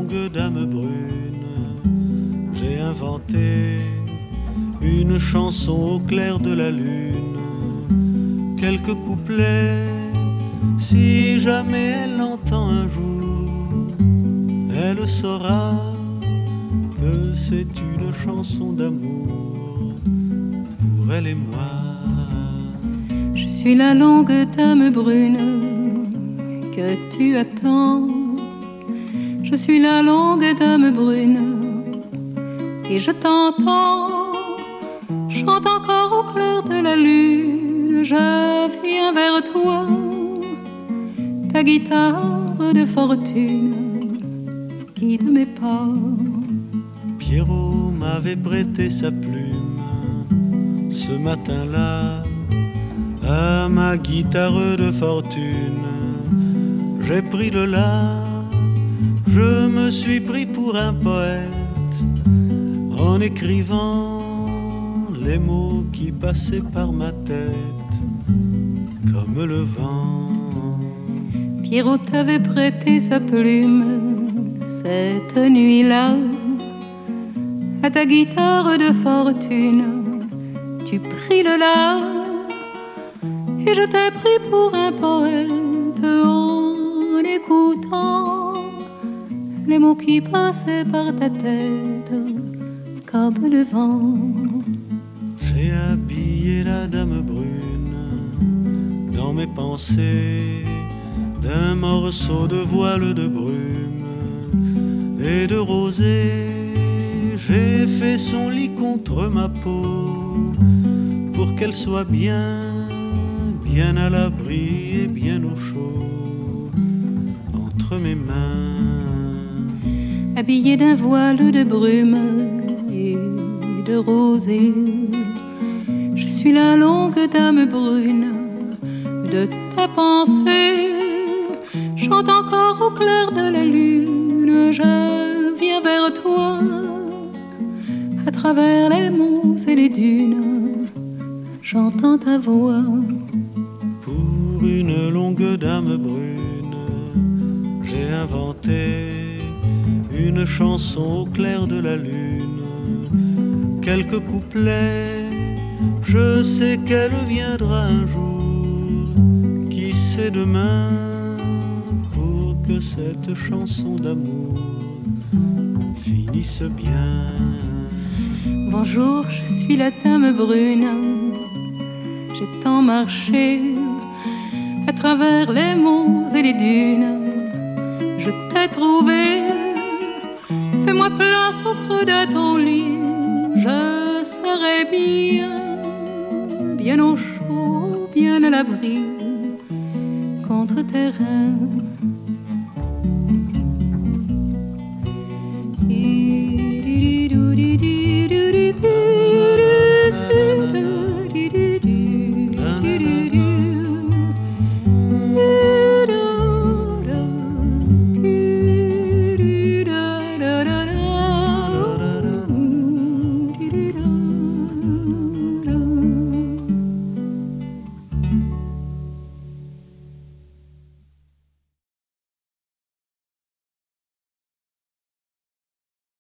longue dame brune, j'ai inventé une chanson au clair de la lune, quelques couplets, si jamais elle l'entend un jour, elle saura que c'est une chanson d'amour pour elle et moi. Je suis la longue dame brune que tu attends. Je suis la longue dame brune et je t'entends. Chante encore au clair de la lune. Je viens vers toi, ta guitare de fortune guide mes pas. Pierrot m'avait prêté sa plume ce matin-là à ma guitare de fortune. J'ai pris le la, je me suis pris pour un poète en écrivant les mots qui passaient par ma tête comme le vent. Pierrot t'avait prêté sa plume cette nuit-là à ta guitare de fortune. Tu pris le la et je t'ai pris pour un poète en écoutant les mots qui passaient par ta tête comme le vent. J'ai habillé la dame brune dans mes pensées d'un morceau de voile de brume et de rosée. J'ai fait son lit contre ma peau pour qu'elle soit bien, bien à l'abri et bien au chaud entre mes mains. Habillée d'un voile de brume et de rosée, je suis la longue dame brune de ta pensée. Chante encore au clair de la lune, je viens vers toi à travers les monts et les dunes, j'entends ta voix. Pour une longue dame brune, j'ai inventé une chanson au clair de la lune, quelques couplets, je sais qu'elle viendra un jour, qui sait demain, pour que cette chanson d'amour finisse bien. Bonjour, je suis la dame brune, j'ai tant marché à travers les monts et les dunes, je t'ai trouvé. Fais-moi place au creux de ton lit, je serai bien, bien au chaud, bien à l'abri contre tes reins.